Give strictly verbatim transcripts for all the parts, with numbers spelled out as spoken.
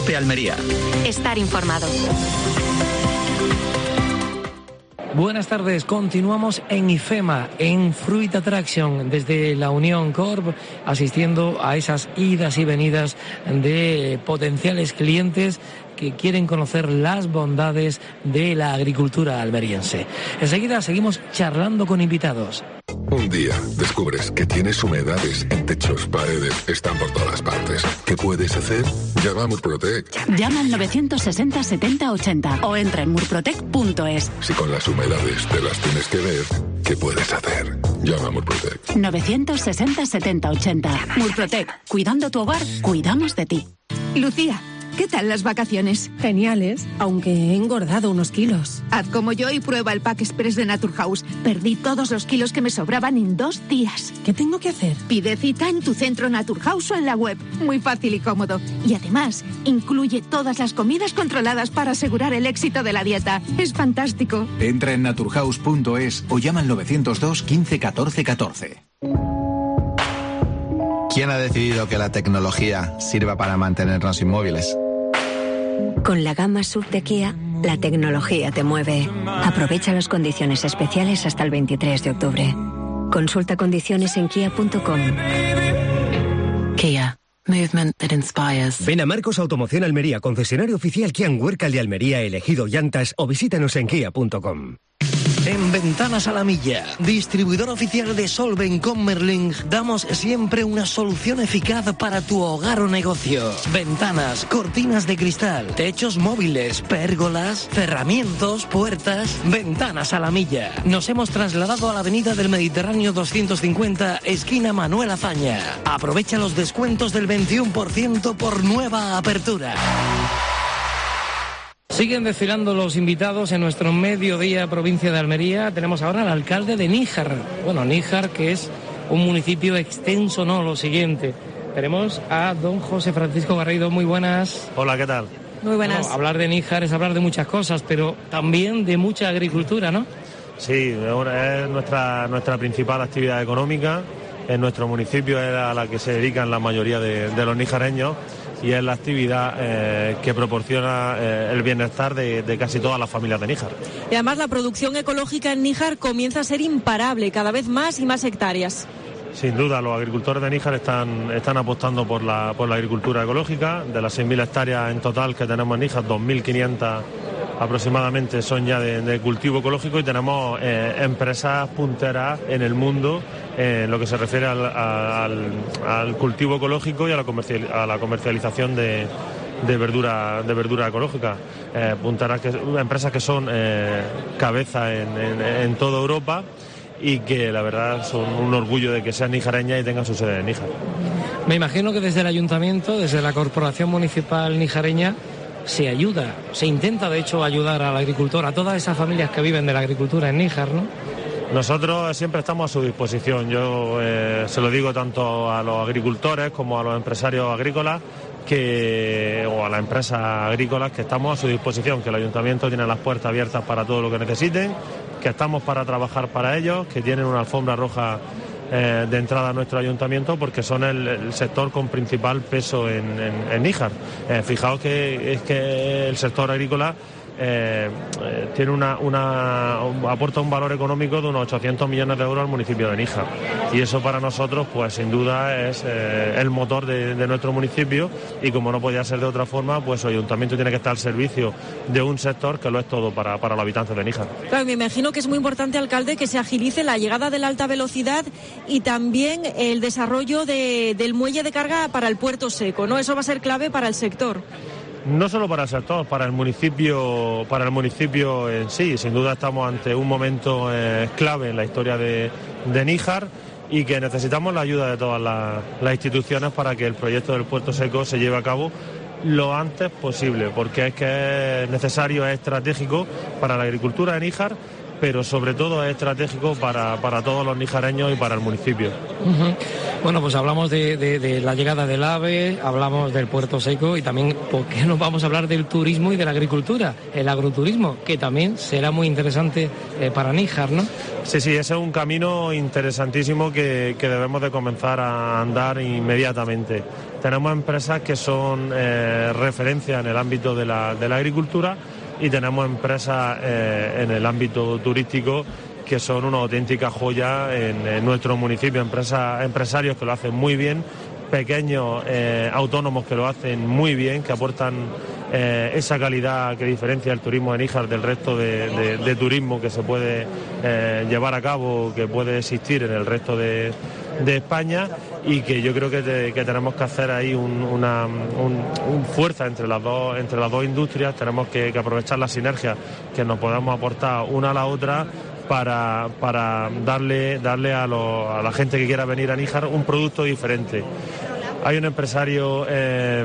Cope Almería. Estar informado. Buenas tardes, continuamos en IFEMA, en Fruit Attraction, desde la Unión Corp, asistiendo a esas idas y venidas de potenciales clientes que quieren conocer las bondades de la agricultura almeriense. Enseguida seguimos charlando con invitados. Un día descubres que tienes humedades en techos, paredes, están por todas partes. ¿Qué puedes hacer? Llama a Murprotec. Llama al novecientos sesenta setenta ochenta o entra en murprotec punto es. Si con las humedades te las tienes que ver, ¿qué puedes hacer? Llama a Murprotec. novecientos sesenta setenta ochenta. Murprotec. Cuidando tu hogar, cuidamos de ti. Lucía, ¿qué tal las vacaciones? Geniales, aunque he engordado unos kilos. Haz como yo y prueba el Pack Express de Naturhaus. Perdí todos los kilos que me sobraban en dos días. ¿Qué tengo que hacer? Pide cita en tu centro Naturhaus o en la web. Muy fácil y cómodo. Y además, incluye todas las comidas controladas para asegurar el éxito de la dieta. Es fantástico. Entra en naturhaus punto es o llama al novecientos dos quince catorce catorce. ¿Quién ha decidido que la tecnología sirva para mantenernos inmóviles? Con la gama S U V de Kia, la tecnología te mueve. Aprovecha las condiciones especiales hasta el veintitrés de octubre. Consulta condiciones en kia punto com. Kia. Movement that inspires. Ven a Marcos Automoción Almería, concesionario oficial Kia en Huércal de Almería, elegido llantas, o visítanos en kia punto com. En Ventanas a la Milla, distribuidor oficial de Solven con Merlin, damos siempre una solución eficaz para tu hogar o negocio. Ventanas, cortinas de cristal, techos móviles, pérgolas, cerramientos, puertas. Ventanas a la Milla. Nos hemos trasladado a la avenida del Mediterráneo doscientos cincuenta, esquina Manuel Azaña. Aprovecha los descuentos del veintiuno por ciento por nueva apertura. Siguen desfilando los invitados en nuestro mediodía provincia de Almería. Tenemos ahora al alcalde de Níjar. Bueno, Níjar, que es un municipio extenso, no, lo siguiente. Tenemos a don José Francisco Garrido. Muy buenas. Hola, ¿qué tal? Muy buenas. Bueno, hablar de Níjar es hablar de muchas cosas, pero también de mucha agricultura, ¿no? Sí, es nuestra, nuestra principal actividad económica. En nuestro municipio es a la que se dedican la mayoría de, de los nijareños. Y es la actividad eh, que proporciona eh, el bienestar de, de casi todas las familias de Níjar. Y además la producción ecológica en Níjar comienza a ser imparable, cada vez más y más hectáreas. Sin duda, los agricultores de Níjar están, están apostando por la, por la agricultura ecológica. De las seis mil hectáreas en total que tenemos en Níjar, dos mil quinientas aproximadamente son ya de, de cultivo ecológico y tenemos eh, empresas punteras en el mundo eh, en lo que se refiere al, al, al cultivo ecológico y a la, comercial, a la comercialización de, de verdura de verdura ecológica. Eh, punteras que, empresas que son eh, cabeza en, en, en toda Europa y que la verdad son un orgullo de que sean nijareñas y tengan su sede en Níjar. Me imagino que desde el ayuntamiento, desde la Corporación Municipal Nijareña, se ayuda, se intenta de hecho ayudar al agricultor, a todas esas familias que viven de la agricultura en Níjar, ¿no? Nosotros siempre estamos a su disposición. Yo eh, se lo digo tanto a los agricultores como a los empresarios agrícolas que, o a las empresas agrícolas que estamos a su disposición, que el ayuntamiento tiene las puertas abiertas para todo lo que necesiten, que estamos para trabajar para ellos, que tienen una alfombra roja eh, de entrada a nuestro ayuntamiento porque son el, el sector con principal peso en, en, en Níjar. Eh, fijaos que es que el sector agrícola Eh, eh, tiene una, una aporta un valor económico de unos ochocientos millones de euros al municipio de Níjar y eso para nosotros pues sin duda es eh, el motor de, de nuestro municipio y como no podía ser de otra forma pues el ayuntamiento tiene que estar al servicio de un sector que lo es todo para, para los habitantes de Níjar. Claro, me imagino que es muy importante, alcalde, que se agilice la llegada de la alta velocidad y también el desarrollo de, del muelle de carga para el puerto seco, ¿no? Eso va a ser clave para el sector. No solo para el sector, para el municipio, para el municipio en sí. Sin duda estamos ante un momento eh, clave en la historia de, de Níjar y que necesitamos la ayuda de todas las, las instituciones para que el proyecto del puerto seco se lleve a cabo lo antes posible, porque es que es necesario, es estratégico para la agricultura de Níjar pero sobre todo es estratégico para, para todos los nijareños y para el municipio. Uh-huh. Bueno, pues hablamos de, de, de la llegada del AVE, hablamos del puerto seco y también, ¿por qué no vamos a hablar del turismo y de la agricultura? El agroturismo, que también será muy interesante eh, para Níjar, ¿no? Sí, sí, ese es un camino interesantísimo que, que debemos de comenzar a andar inmediatamente. Tenemos empresas que son eh, referencia en el ámbito de la, de la agricultura y tenemos empresas eh, en el ámbito turístico que son una auténtica joya en, en nuestro municipio, empresas, empresarios que lo hacen muy bien, pequeños eh, autónomos que lo hacen muy bien, que aportan eh, esa calidad que diferencia el turismo de Níjar del resto de, de, de turismo que se puede eh, llevar a cabo, que puede existir en el resto de, de España, y que yo creo que, te, que tenemos que hacer ahí un, una un, un fuerza entre las dos entre las dos industrias. Tenemos que, que aprovechar las sinergias que nos podamos aportar una a la otra para, para darle, darle a, lo, a la gente que quiera venir a Níjar un producto diferente. Hay un empresario eh,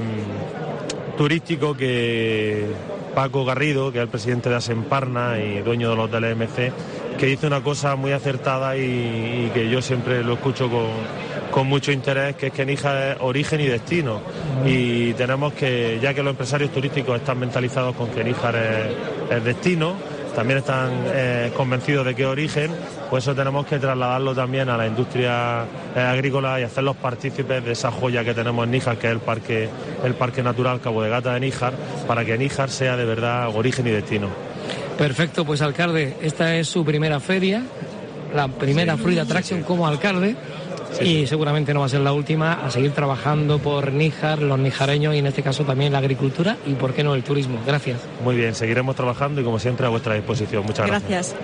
turístico, que Paco Garrido, que es el presidente de Asemparna y dueño de los hoteles M C, que dice una cosa muy acertada y, y que yo siempre lo escucho con, con mucho interés, que es que Níjar es origen y destino. Y tenemos que, ya que los empresarios turísticos están mentalizados con que Níjar es, es destino, también están eh, convencidos de que es origen, pues eso tenemos que trasladarlo también a la industria eh, agrícola y hacerlos partícipes de esa joya que tenemos en Níjar, que es el parque, el parque natural Cabo de Gata de Níjar, para que Níjar sea de verdad origen y destino. Perfecto, pues alcalde, esta es su primera feria, la primera sí. Fruit Attraction como alcalde. Sí, y sí. Seguramente no va a ser la última, a seguir trabajando por Níjar, los nijareños y en este caso también la agricultura y por qué no el turismo. Gracias. Muy bien, seguiremos trabajando y como siempre a vuestra disposición. Muchas gracias.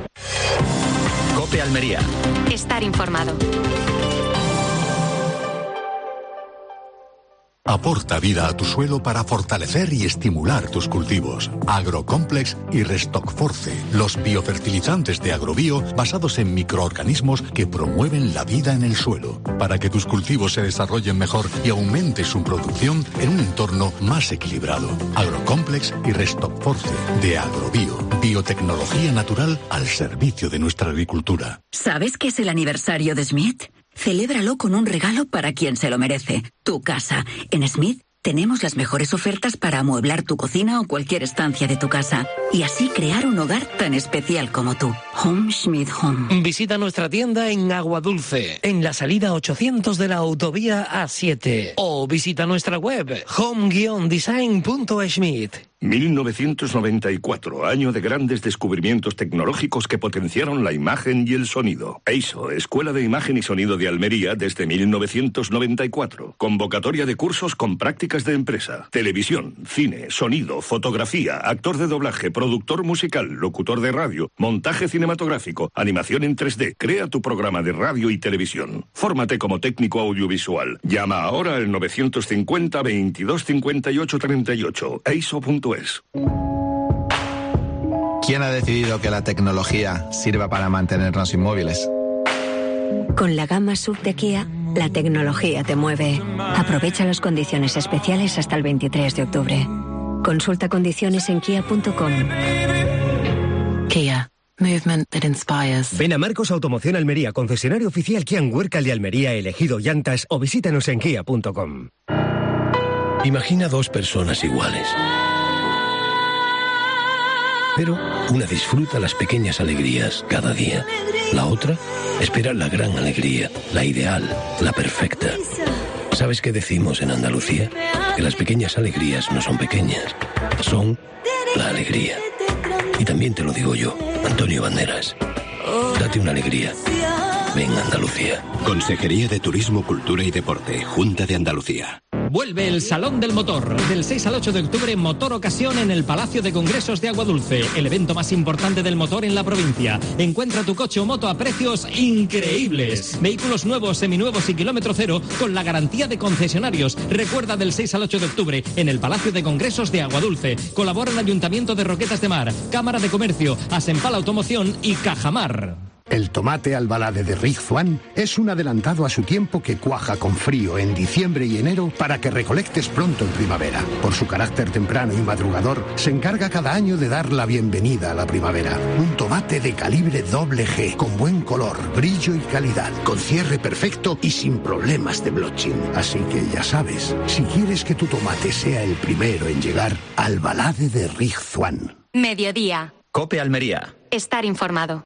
Gracias. COPE Almería. Estar informado. Aporta vida a tu suelo para fortalecer y estimular tus cultivos. Agrocomplex y Restockforce, los biofertilizantes de Agrobio basados en microorganismos que promueven la vida en el suelo, para que tus cultivos se desarrollen mejor y aumente su producción en un entorno más equilibrado. Agrocomplex y Restockforce de Agrobio, biotecnología natural al servicio de nuestra agricultura. ¿Sabes qué es el aniversario de Smith? Celébralo con un regalo para quien se lo merece, tu casa. En Smith tenemos las mejores ofertas para amueblar tu cocina o cualquier estancia de tu casa y así crear un hogar tan especial como tú. Home Smith Home. Visita nuestra tienda en Aguadulce, en la salida ochocientos de la autovía A siete, o visita nuestra web home guion design punto schmidt. mil novecientos noventa y cuatro, año de grandes descubrimientos tecnológicos que potenciaron la imagen y el sonido. E I S O, Escuela de Imagen y Sonido de Almería, desde mil novecientos noventa y cuatro. Convocatoria de cursos con prácticas de empresa. Televisión, cine, sonido, fotografía, actor de doblaje, productor musical, locutor de radio, montaje cinematográfico, animación en tres D. Crea tu programa de radio y televisión. Fórmate como técnico audiovisual. Llama ahora al novecientos cincuenta, veintidós cincuenta y ocho treinta y ocho. E I S O punto es. ¿Quién ha decidido que la tecnología sirva para mantenernos inmóviles? Con la gama S U V de Kia, la tecnología te mueve. Aprovecha las condiciones especiales hasta el veintitrés de octubre. Consulta condiciones en kia punto com. Kia. Movement that inspires. Ven a Marcos Automoción Almería, concesionario oficial Kia Huércal de Almería, elegido llantas, o visítanos en kia punto com. Imagina dos personas iguales. Pero una disfruta las pequeñas alegrías cada día. La otra espera la gran alegría, la ideal, la perfecta. ¿Sabes qué decimos en Andalucía? Que las pequeñas alegrías no son pequeñas, son la alegría. Y también te lo digo yo, Antonio Banderas. Date una alegría. Ven Andalucía. Consejería de Turismo, Cultura y Deporte, Junta de Andalucía. Vuelve el Salón del Motor. Del seis al ocho de octubre, Motor Ocasión en el Palacio de Congresos de Aguadulce. El evento más importante del motor en la provincia. Encuentra tu coche o moto a precios increíbles. Vehículos nuevos, seminuevos y kilómetro cero con la garantía de concesionarios. Recuerda, del seis al ocho de octubre en el Palacio de Congresos de Aguadulce. Colabora el Ayuntamiento de Roquetas de Mar, Cámara de Comercio, Asempal Automoción y Cajamar. El tomate albalade de Rig Zuan es un adelantado a su tiempo que cuaja con frío en diciembre y enero para que recolectes pronto en primavera. Por su carácter temprano y madrugador, se encarga cada año de dar la bienvenida a la primavera. Un tomate de calibre doble G, con buen color, brillo y calidad, con cierre perfecto y sin problemas de blotching. Así que ya sabes, si quieres que tu tomate sea el primero en llegar, albalade de Rig Zuan. Mediodía. COPE Almería. Estar informado.